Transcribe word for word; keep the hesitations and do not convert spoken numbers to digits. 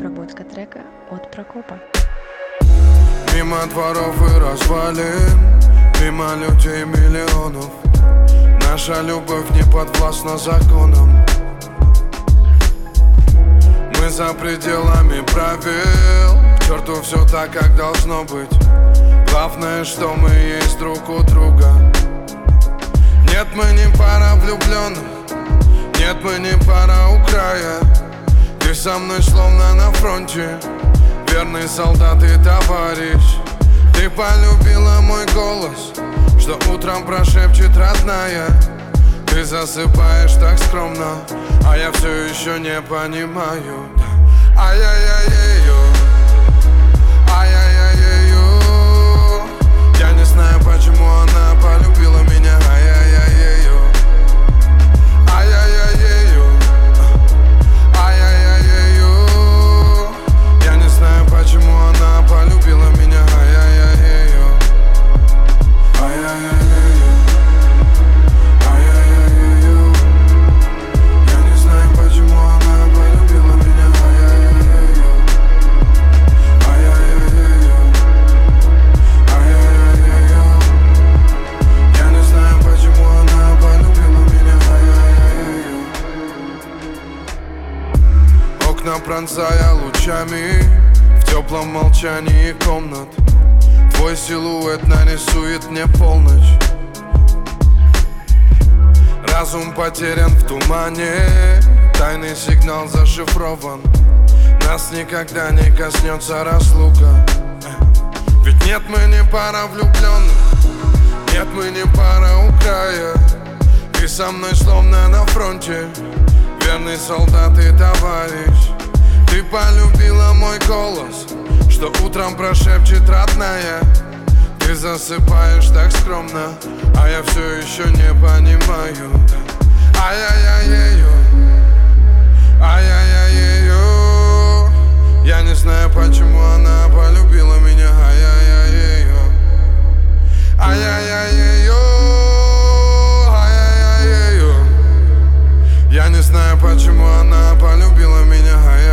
Обработка трека от Прокопа. Мимо дворов и развалин, мимо людей миллионов, наша любовь не подвластна законам. Мы за пределами правил, к черту все так, как должно быть. Главное, что мы есть друг у друга. Нет, мы не пара влюбленных, нет, мы не пара у края. Ты со мной словно на фронте, верный солдат и товарищ. Ты полюбила мой голос, что утром прошепчет родная. Ты засыпаешь так скромно, а я все еще не понимаю. Ай-яй-яй-яй-ю, ай-яй-яй-яй-ю. Я не знаю, почему она полюбила меня. Ай-яй-яй-яй-ю, ай-яй-яй-яй-ю, ай-яй-яй-яй-ю. Я не знаю, почему она полюбила меня. Ай-яй-яй-яй-ю, ай-яй-яй-яй-ю. Пронзая лучами в теплом молчании комнат, твой силуэт нарисует мне полночь. Разум потерян в тумане, тайный сигнал зашифрован. Нас никогда не коснется разлука. Ведь нет, мы не пара влюбленных, нет, мы не пара у края. Ты со мной словно на фронте, верный солдат и товарищ. Ты полюбила мой голос, что утром прошепчет родная. Ты засыпаешь так скромно, а я все еще не понимаю. Ай-яй-яй-яй-ю, ай-яй-яй-яй-ю. Я не знаю, почему она полюбила меня. Ай-яй-яй-яй-ю, ай-яй-яй-яй-ю, ай-яй-яй-яй-ю. Я не знаю, почему она полюбила меня. Ай-яй-яй-яй-ю.